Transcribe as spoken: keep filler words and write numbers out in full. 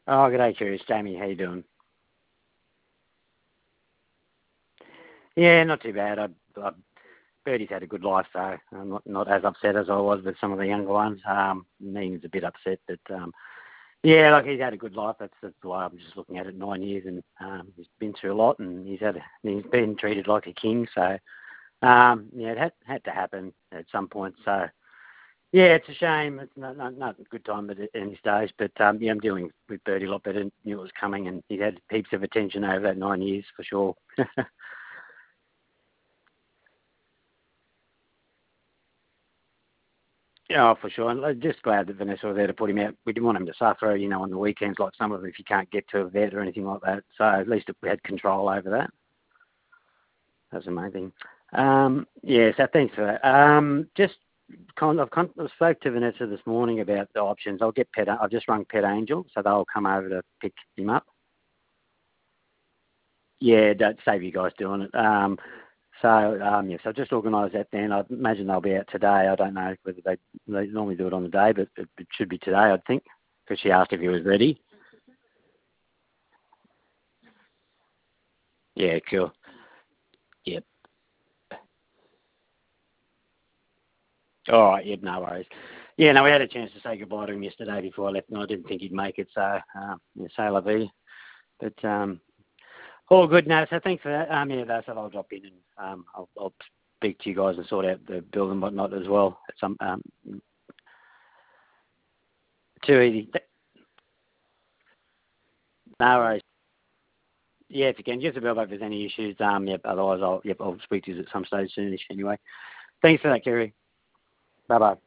Oh, good day, Curious. Jamie, how you doing? Yeah, not too bad. I, I, Birdie's had a good life, so I'm not, not as upset as I was with some of the younger ones. Um, Megan's a bit upset, but um, yeah, like he's had a good life. That's, that's why I'm just looking at it. Nine years, and um, he's been through a lot, and he's had he's been treated like a king. So um, yeah, it had had to happen at some point. So yeah, it's a shame. It's not, not, not a good time at any stage, but um, yeah, I'm dealing with Birdie a lot better. Knew it was coming, and he's had heaps of attention over that nine years for sure. Yeah, for sure. And I'm just glad that Vanessa was there to put him out. We didn't want him to suffer, you know, on the weekends like some of them if you can't get to a vet or anything like that. So at least we had control over that. That's amazing. Um, yeah, so thanks for that. Um, just kind of, I've I spoke to Vanessa this morning about the options. I'll get Pet. I've just rung Pet Angel, so they'll come over to pick him up. Yeah, don't save you guys doing it. Um, so um, yes, I'll just organise that then. I imagine they'll be out today. I don't know whether they they normally do it on the day, but it, it should be today, I think, because she asked if he was ready. Yeah, cool. Yep. All right. Yep. No worries. Yeah. No, we had a chance to say goodbye to him yesterday before I left, and I didn't think he'd make it. So, um, yeah, say la vie. But um, all good. No, so thanks for that. Um, yeah, that's what I'll drop in and um, I'll, I'll speak to you guys and sort out the bill and whatnot as well. At some um, too easy. No worries. Yeah, if you can, just about if there's any issues. Um, yep. Otherwise, I'll yep, I'll speak to you at some stage soonish anyway. Thanks for that, Kerry. Bye bye.